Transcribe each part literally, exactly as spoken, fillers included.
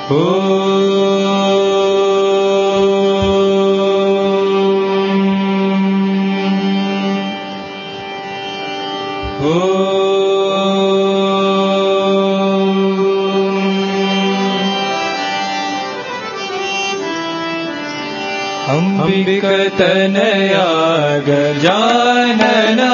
अंबिकतनया गजानना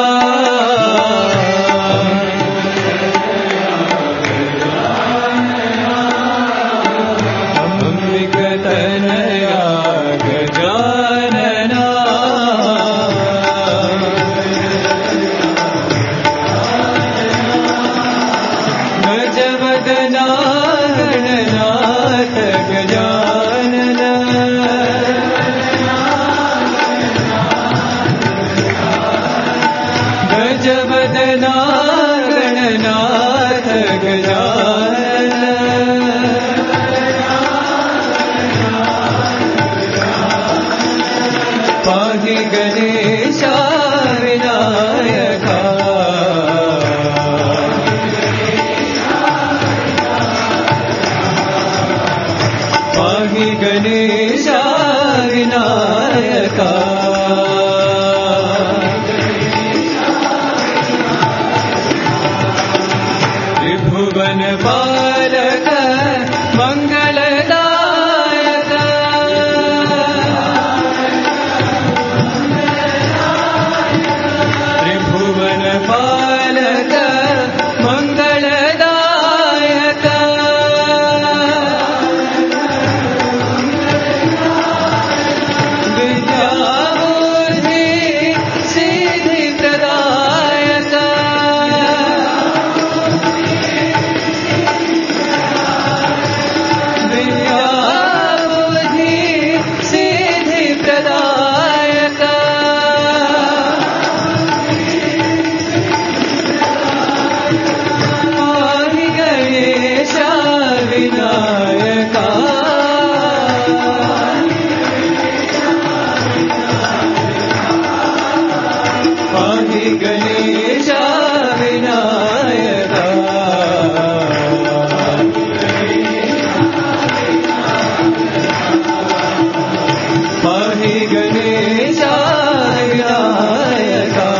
अंबिकतनया गजानना गजवदना गणनाथ गजानना गजवदना गणनाथ गजानन पाहि गणेशा विनायका पाहि गणेशा विनायका त्रिभुवन पालक मंगलदायक त्रिभुवन पालक मंगलदायक विद्या बुद्धि सिद्धि प्रदायक विद्या बुद्धि सिद्धि प्रदायक पाहि गणेशा विनायका पाहि गणेशा विनायका पाहि गणेशा विनायका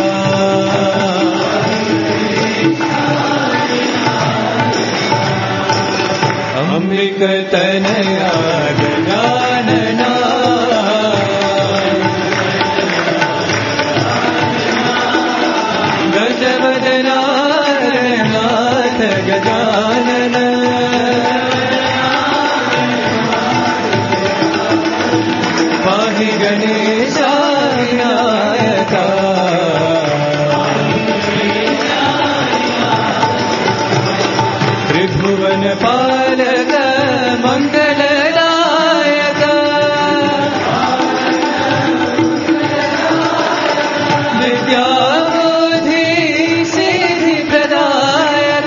अंबिकतनया गजानना गजवदना गणनाथ गजानन पाहि गणेशा विनायका त्रिभुवन पालक मंगलदायक विद्या बुद्धि सिद्धि प्रदायक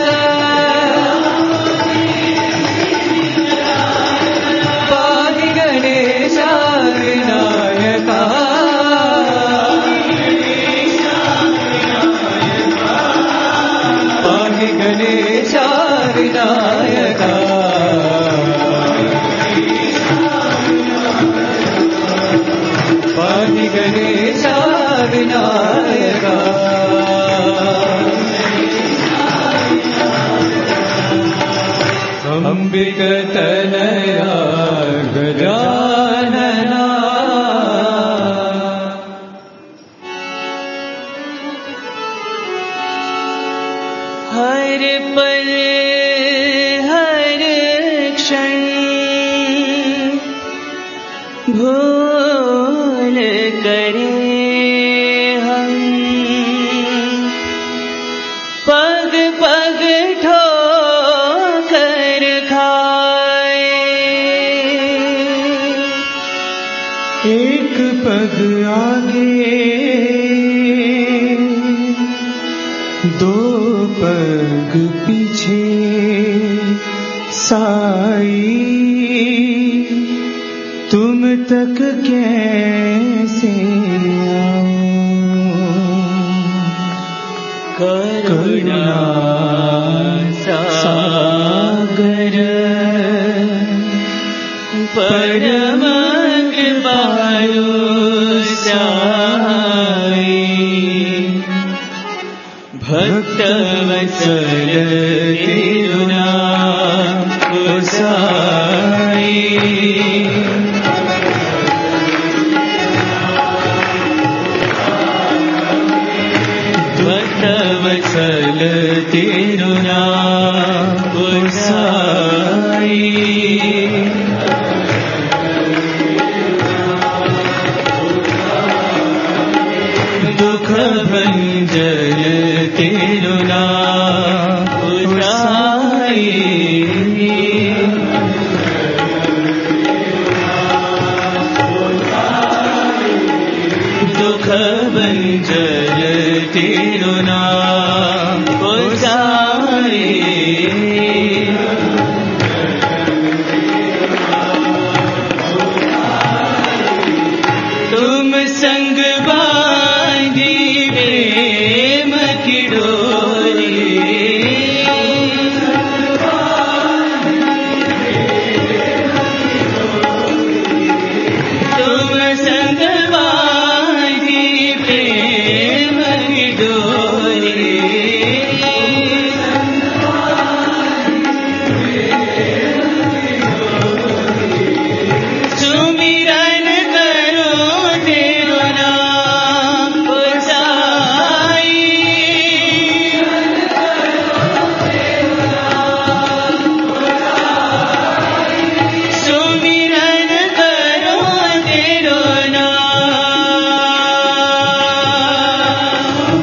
पाहि गणेशा विनायका पाहि गणेशा विनायका पाहि गणेशा विनायका अंबिकतनया गजानना हर पल हर क्षण भूल करे हम पग पग ठोकर खाए एक पग आगे दो पग पीछे साई तुम तक कैसे आऊं करुणा सागर परम कृपालु साई, भक्त वत्सल तिरुनाम साई। भक्त वत्सल तिरुनाम साई, दुख भंजन तिरुनाम साई, दुख भंजन तिरुनाम साई। तुम संग बांधी प्रेम की डोरी, तुम संग बांधी प्रेम की डोरी, सुमिरन करो तेरो नाम साई, सुमिरन करो तेरो नाम,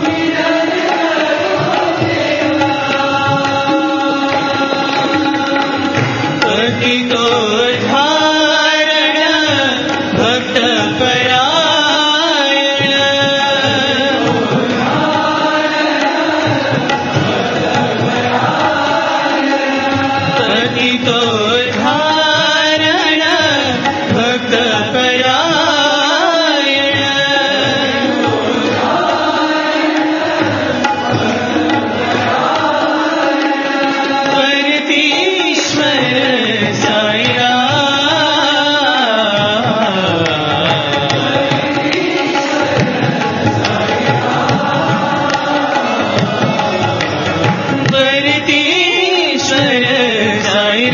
पतितो धारण भक्त परायण, पतितो धारण भक्त परायण, परतीश्वर साई राम, परतीश्वर साई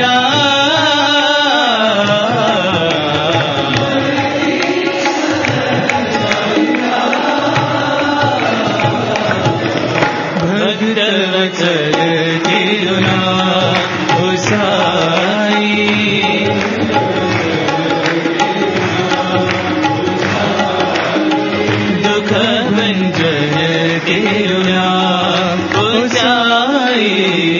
राम। भक्त वत्सल तिरुनाम साई, दुख भंजन तिरुनाम साई,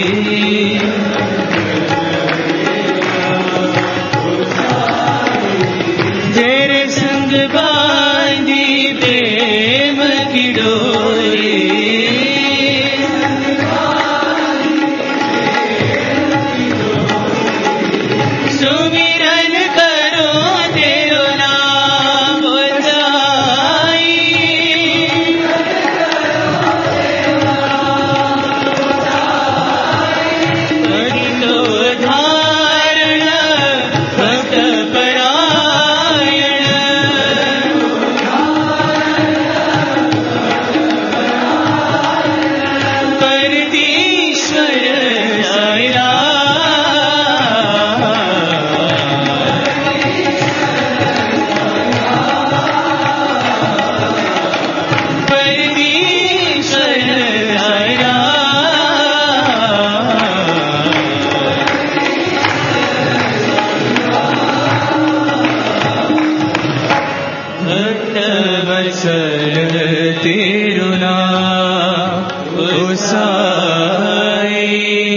तेरे संग बांधी प्रेम की डोरी, सुमिरन करो तेरो नाम साई, पतितो धारण भक्त परायण, परतीश्वर साई राम, परतीश्वर साई राम। भक्त वत्सल तिरुनाम साई,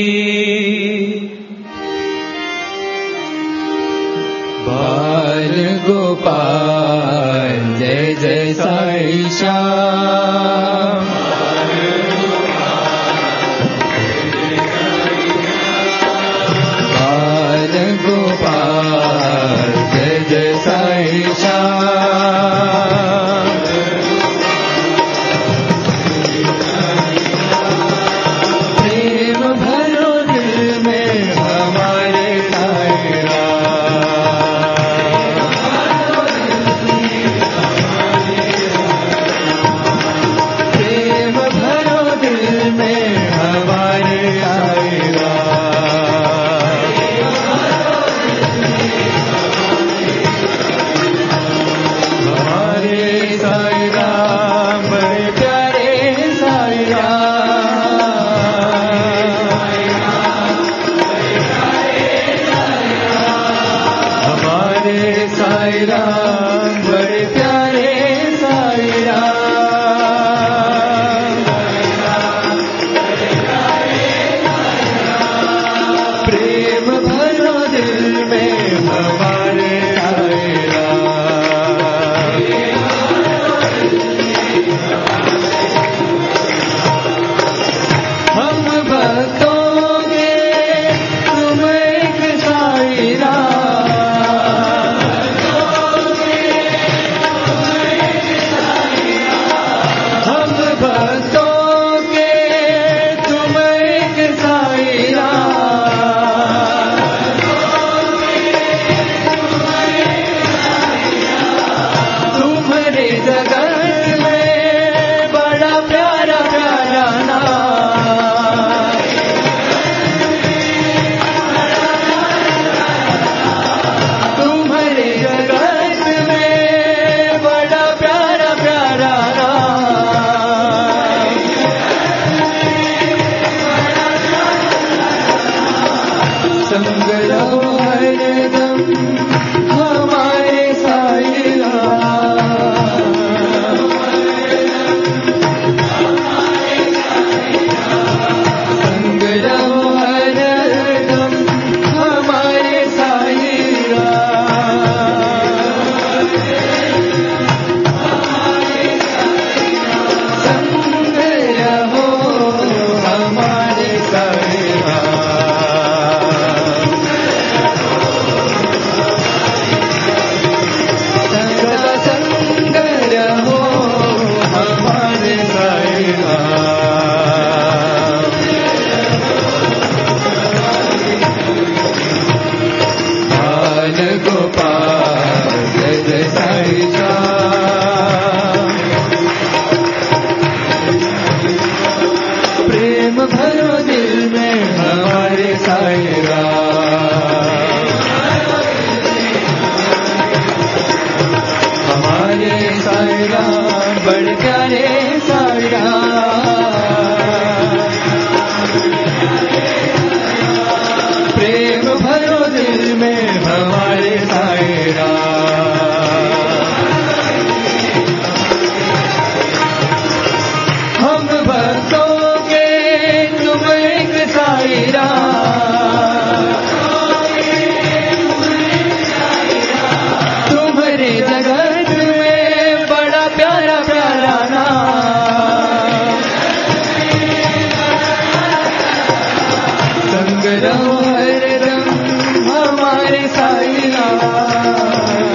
बाल गोपाल जय जय साई श्याम, बाल गोपाल जय जय साई श्याम, प्रेम भरो दिल में हमारे साई राम, साई राम बड़े प्यारे साई राम प्रेम भरो दिल में हमारे साई राम हम भक्तों के तुम एक साई राम हम भक्तों के तुम एक साई राम तुम्हारे जगत में बड़ा प्यारा प्यारा नाम तुम्हारे जगत में बड़ा प्यारा प्यारा नाम संग रहो हरदम हमारे साई राम संग रहो हरदम हमारे साई राम संग रहो हमारे साई राम सदा संग रहो हमारे साई राम बाल गोपाल जय जय साई राम प्रेम भरो दिल में हमारे साई राम हमारे साई राम बड़े प्यारे साई राम प्रेम भरो दिल में हमारे साई राम हम भक्तों के तुम एक साई राम तुम्हारे जगत में बड़ा प्यारा प्यारा नाम संग रहो हरदम हमारे साई राम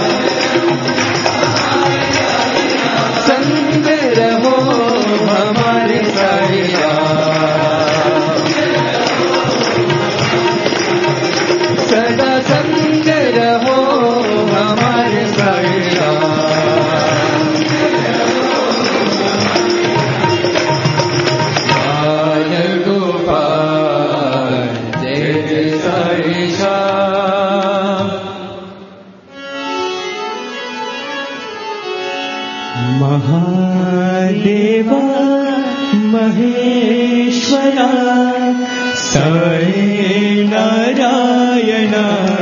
संग रहो हमारे साई राम सदा संग रहो हमारे साई राम बाल गोपाल जय जय साई श्याम महादेवा महेश्वरा साई नारायण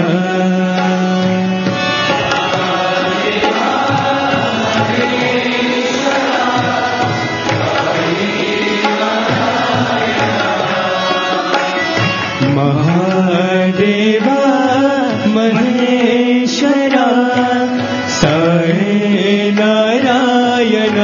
महादेवा महेश्वरा साई नारायण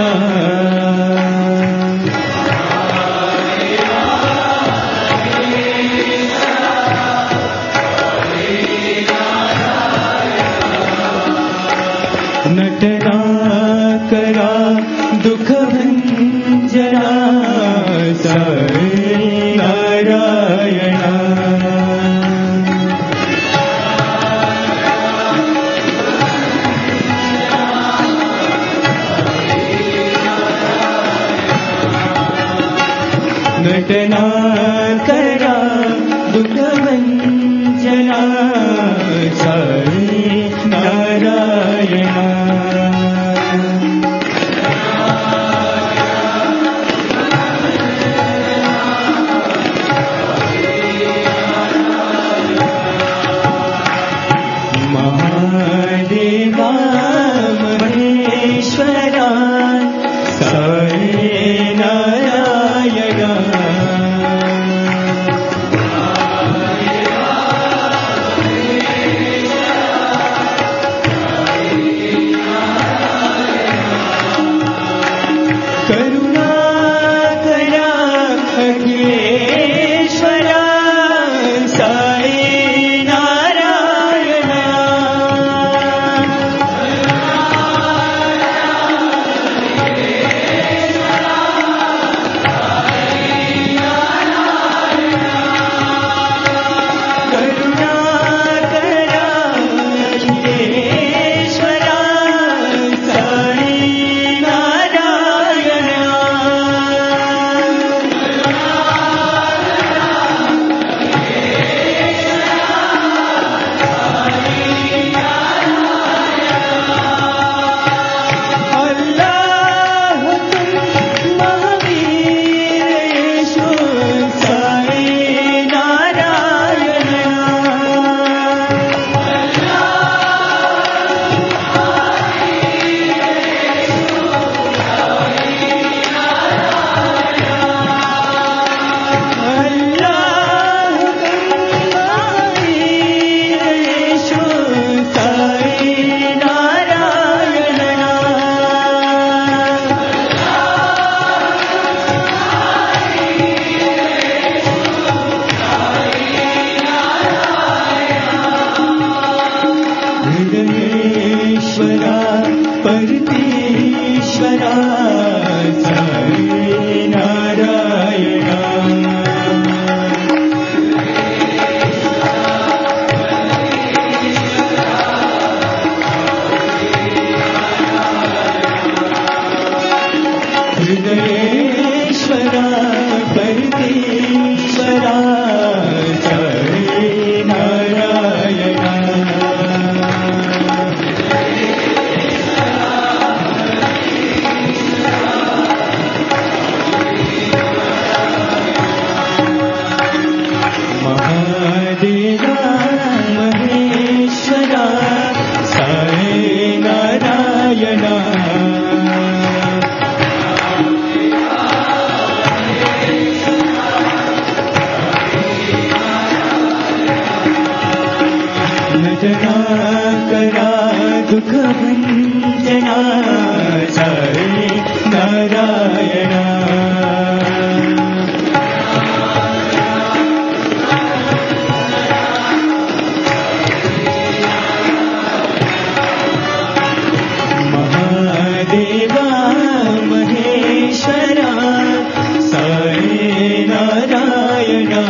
नटना करा दुख भंजना साई नारायण नटना करा दुख भंजना साई नारायण महादेव सर्वेश्वरा परमेश्वरा साई नारायणा हृदयेश्वरा परमेश्वरा साई नारायणा महादेवा महेश्वरा साई नारायणा नटना करा दुख भंजना साई नारायणा महादेवा महेश्वरा साई नारायणा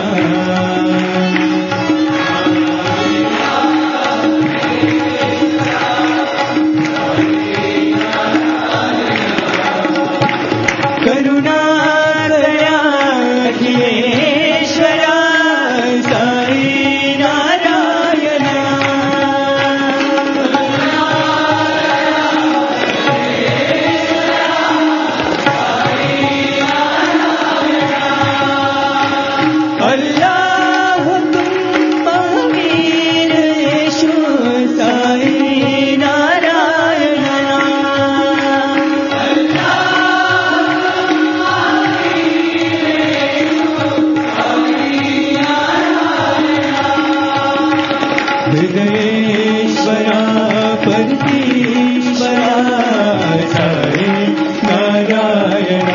हृदयेश्वरा परमेश्वरा साई नारायणा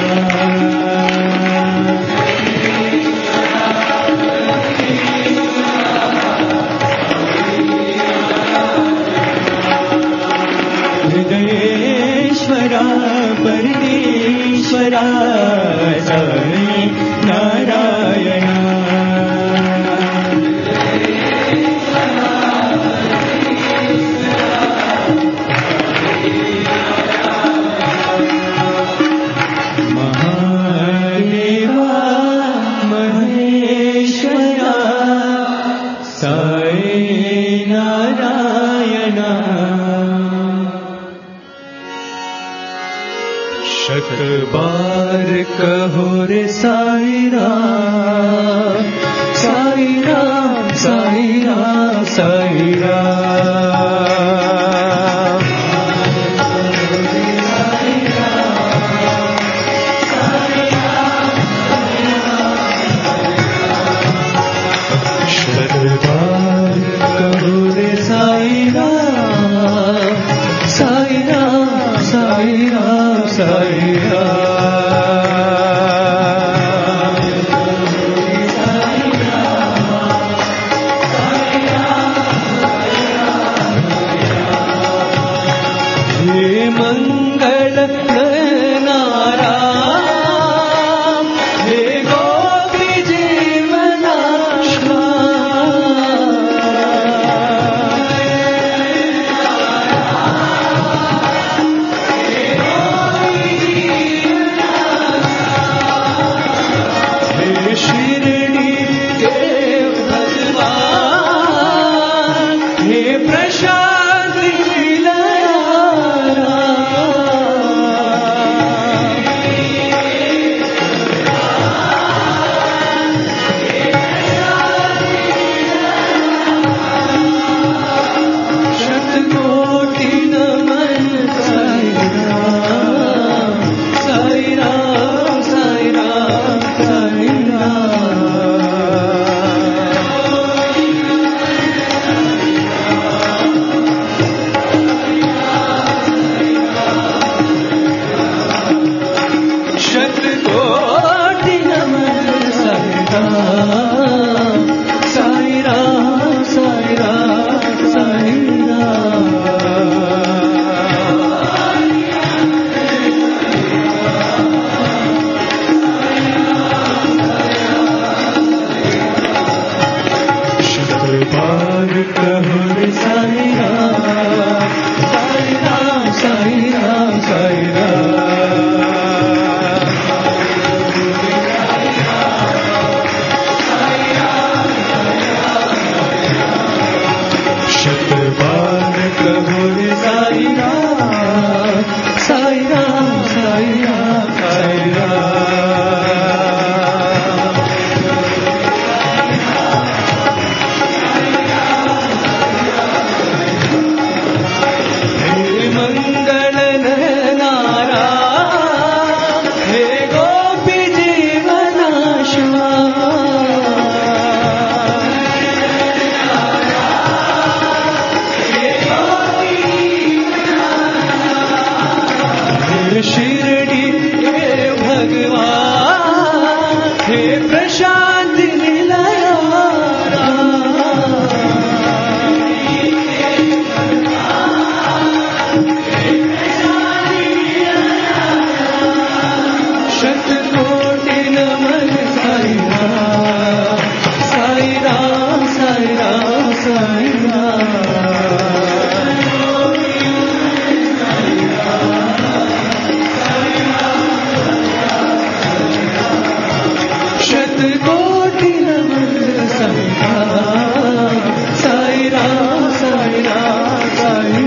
हृदयेश्वरा परमेश्वरा साई नारायणा शत बार कहो रे साई राम साई राम साई राम साई राम शत बार कहो रे साई राम साई राम साई राम साई मंगल नाराम हे गोपी जीवनाश्वा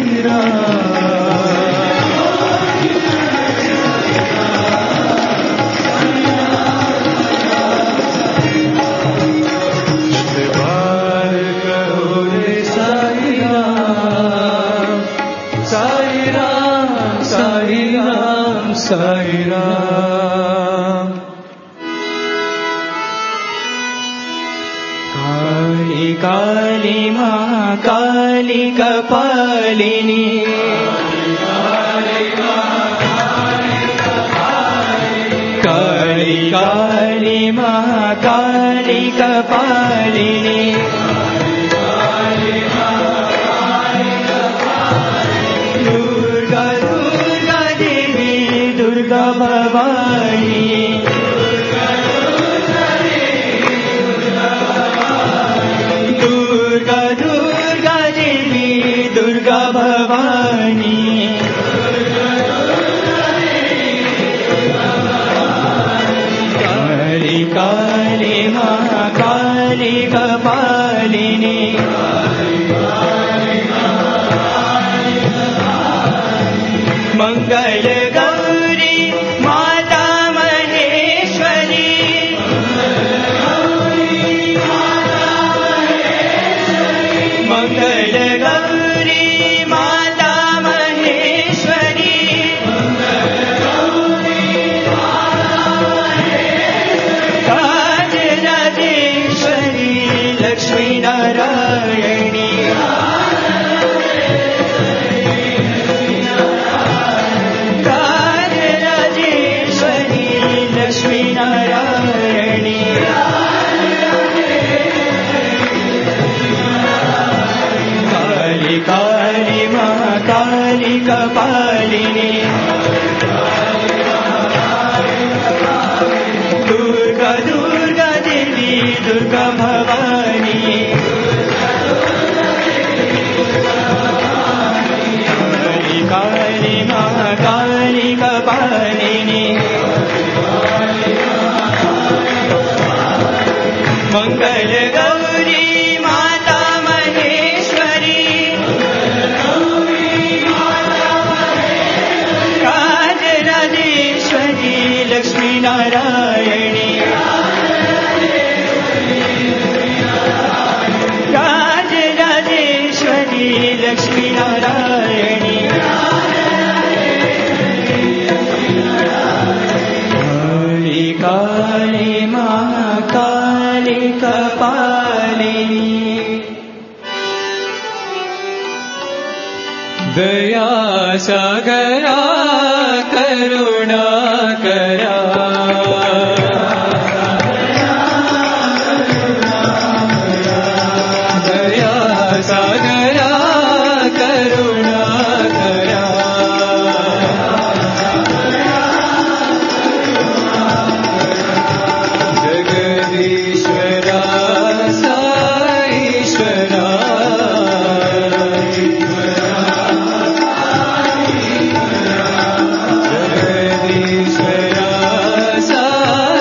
Sa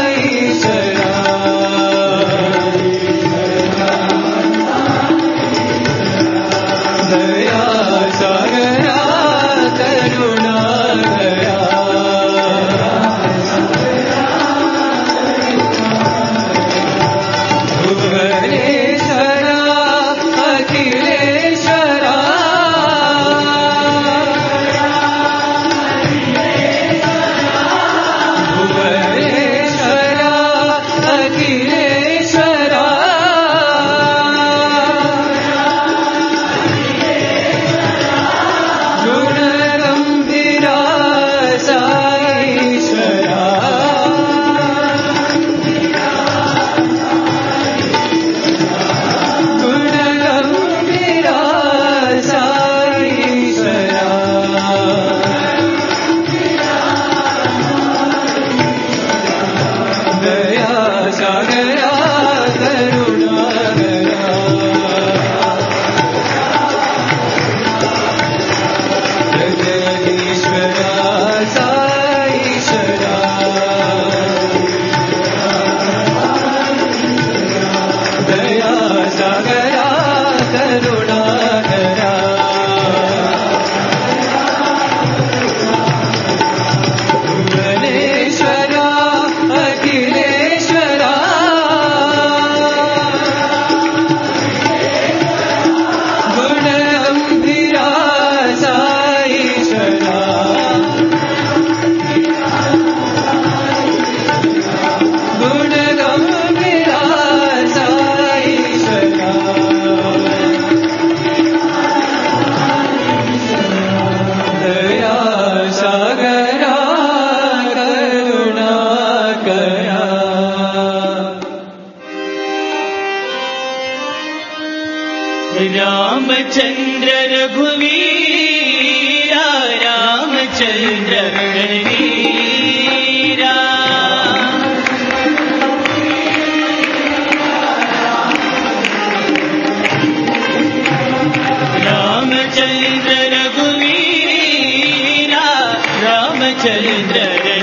रामचंद्र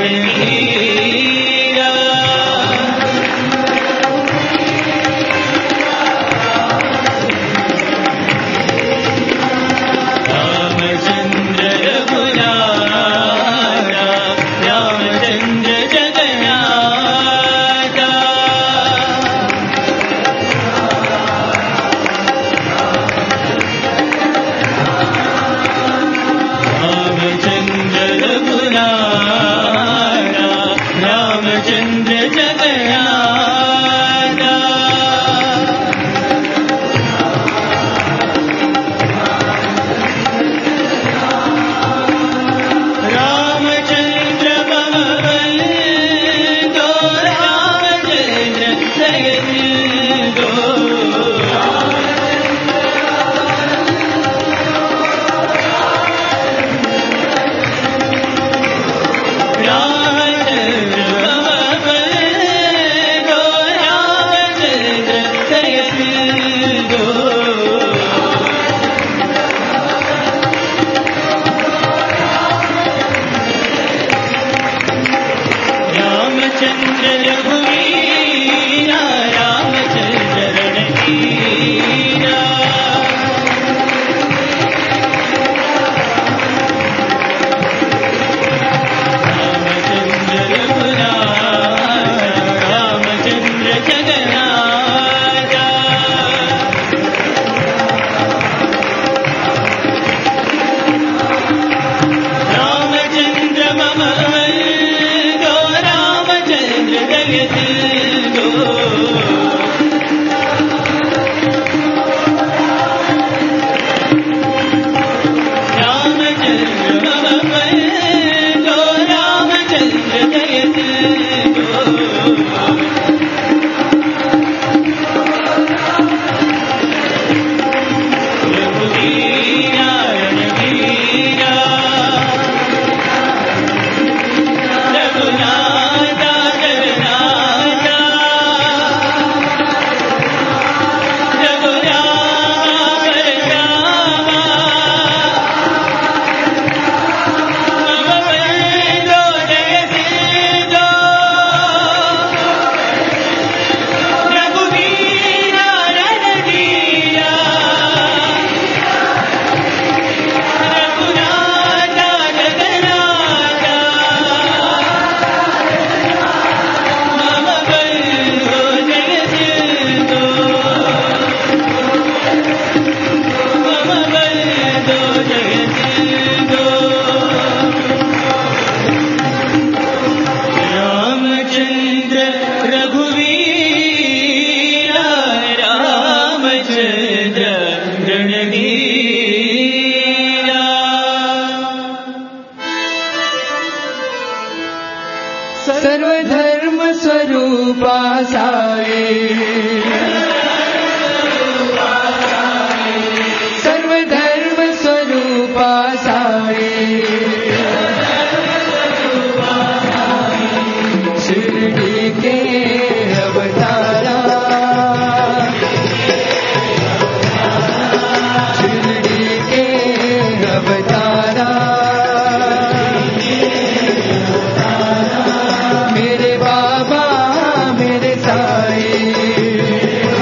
रणधीरा रामचंद्र रघुनाथा रामचंद्र जगन्नाथा रामचंद्र रघुनाथा रामचंद्र जगन्नाथा रामचंद्र मम बंधो रामचंद्र जगन्नाथो रामचंद्र मम बंधो रामचंद्र जगन्नाथो रामचंद्र रघुवीरा रामचंद्र रणधीरा रामचंद्र रघुनाथा रामचंद्र जगन्नाथा रामचंद्र मम बंधो रामचंद्र जगन्नाथो रामचंद्र मम बंधो रामचंद्र जगन्नाथो रघुवीरा रणधीरा रघुनाथा जगन्नाथा रघुराम परशुरामा मम बंधो जयसिंधो रघुवीरा रणधीरा रघुनाथा जगन्नाथा मम बंधो जयसिंधो मम बंधो जयसिंधो रामचंद्र रघुवीरा रामचंद्र रणधीरा सर्वधर्म स्वरूपा साई सर्वधर्म स्वरूपा साई शिरडी के अवतारा शिरडी के अवतारा मेरे बाबा मेरे साईं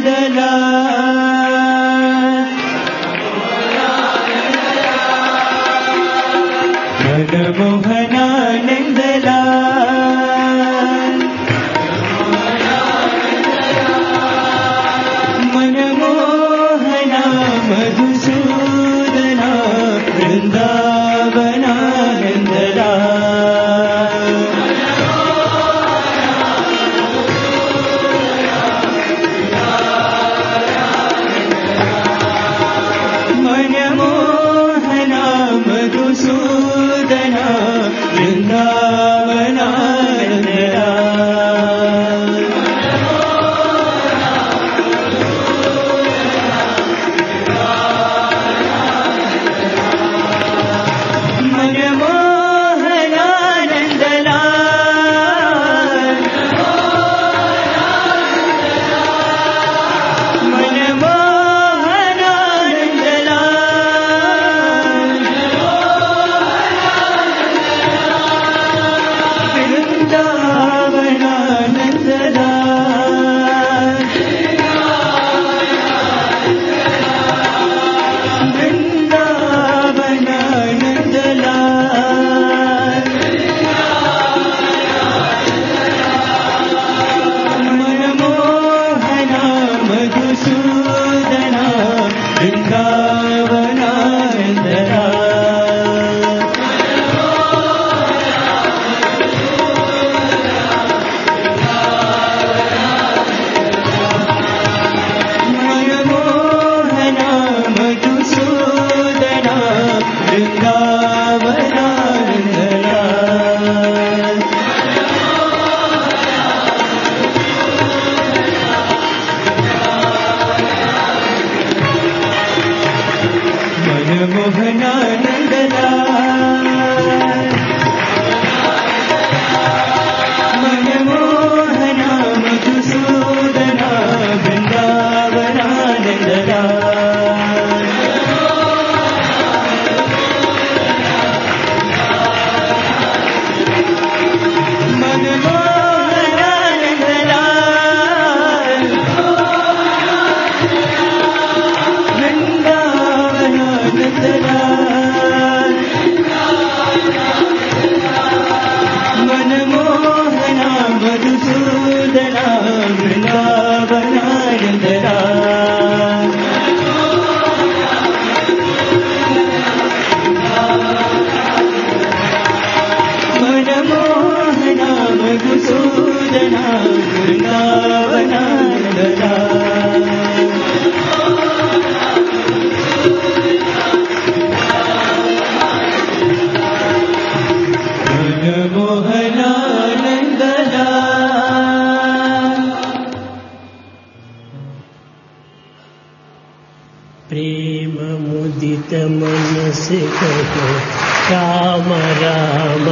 प्रेम मुदित मन से कहो राम राम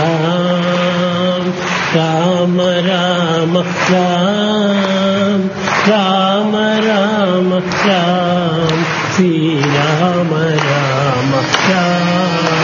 राम राम राम राम राम राम राम श्री राम राम राम।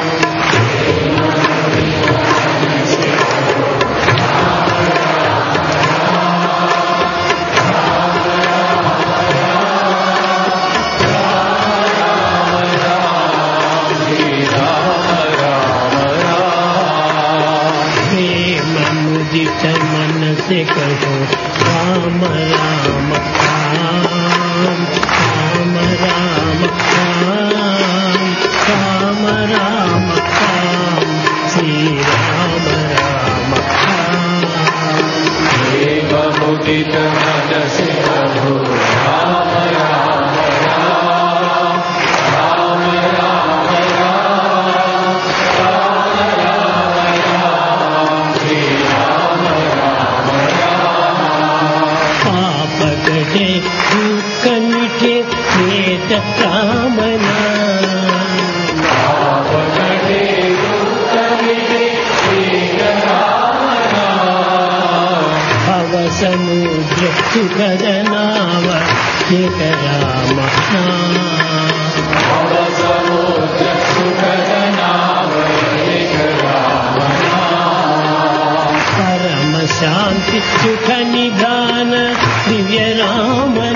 मन से कहो राम राम राम राम राम राम राम राम राम श्री राम राम राम। प्रेम मुदित मन से कहो राम राम राम राम राम राम राम राम राम श्री राम राम राम। पाप कटे दुख मिटे प्रेत राम नाम। पाप कटे दुख मिटे प्रेत राम नाम। भव समुद्र सुखद नाव एक राम नाम। भव समुद्र सुखद नाव एक राम नाम। परम शांति सुख निधान दिव्य राम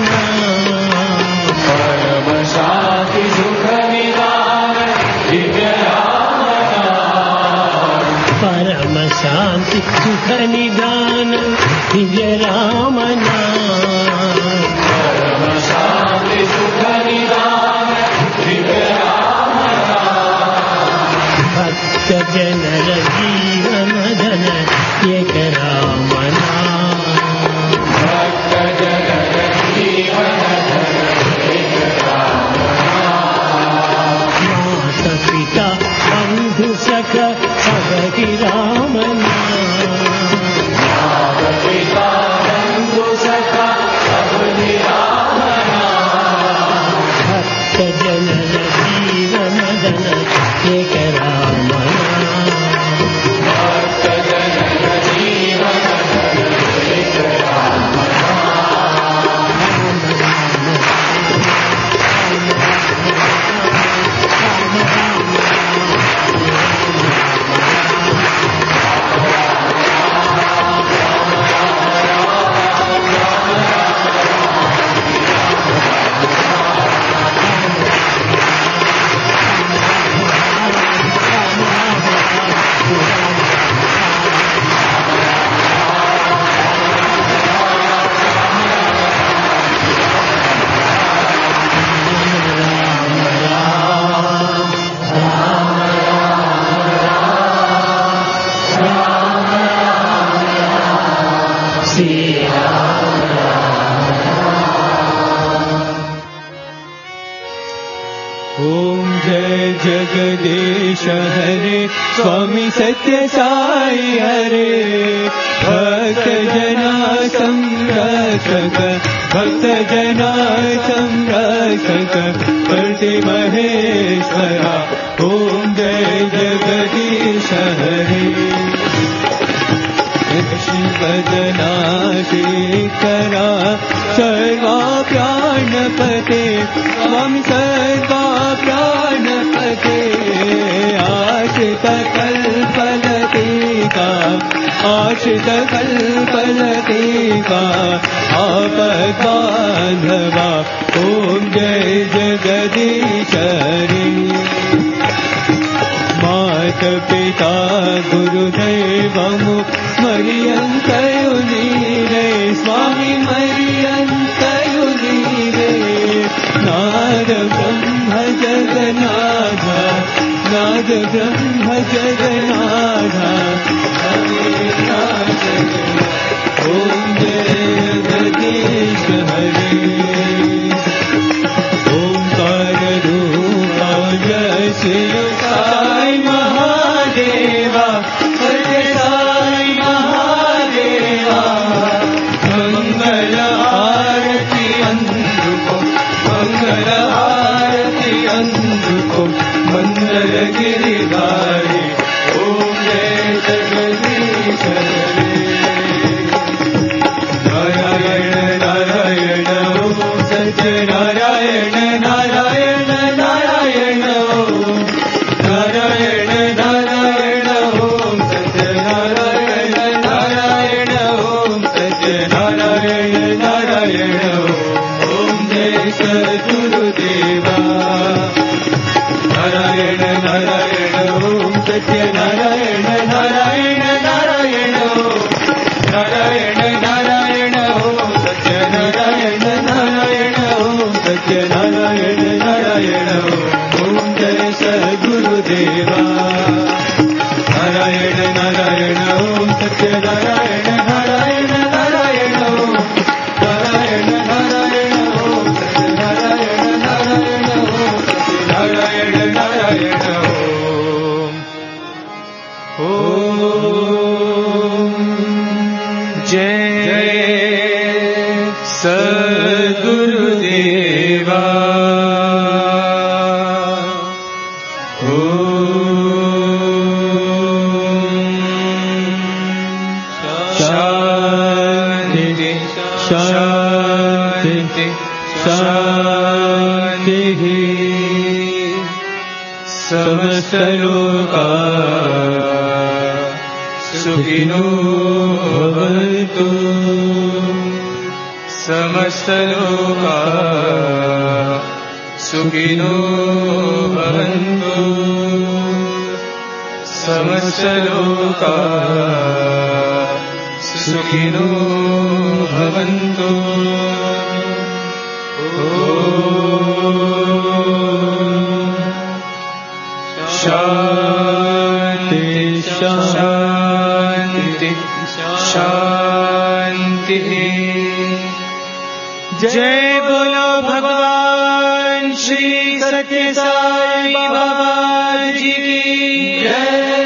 परम शांति सुख निदान निज राम नाम परम शांति सुख निदान निज राम नाम भक्त जनर जीवन धन एक राम नाम भक्त जनर जीवन धन एक राम नाम मात पिता बंधु सख सब ही राम नाम मात पिता बंधु सखा सब ही राम नाम भक्त जनर जीवन धन एक राम नाम भक्त जनर जीवन धन एक राम ओम जय जगदीश हरे स्वामी सत्य साई हरे भक्त जना संरक्षक भक्त जना संरक्षक करते महेश्वरा ओम जय जगदीश हरे बदना शेखरा सर्वा प्राणपते स्वामी सर्वा प्राणपते आश्रित कल्पलतिका आश्रित कल्पलतिका आपद्बान्धवा ओम जय जगदीश हरे मात पिता गुरुदेवमु मरियन्तयुनीरे स्वामी मरियन्तयुनीरे नाद ब्रह्म जगन्नाथ नाद ब्रह्म जगन्नाथ ओम जय जगदीश हरे ओंकार रूपा जय शिव साई महादेवा जय साई महादेवा मंगल आरती अंधुको मंगल आरती अंधुको मंगल गिरिधारी ओम जय जगदीश हरे नारायण नारायण ओम सत्य नारायण नारायण नारायण ओम नारायण नारायण ओम सत्य नारायण नारायण ओम सत्य नारायण नारायण ओम जय सद्गुरुदेवा नारायण नारायण ओम सत्य नारायण नारायण नारायण ओम नारायण नारायण ओम सत्य नारायण नारायण ओम सत्य नारायण नारायण ओम जय सद्गुरुदेवा नारायण नारायण ओम सत्य नारायण नारायण नारायण ओम नारायण नारायण ओम सत्य नारायण नारायण ओम सत्य नारायण नारायण ओम ओम जय सद्गुरुदेवा शांति शांति शांति समस्त लोका सुखिनो भवन्तु समस्त लोका सुखिनो भवन्तु समस्तलोका सुखिनो भवन्तु। शान्ति शान्ति शान्तिः। जय बोलो भगवान श्री सत्य साई बाबा जी की जय।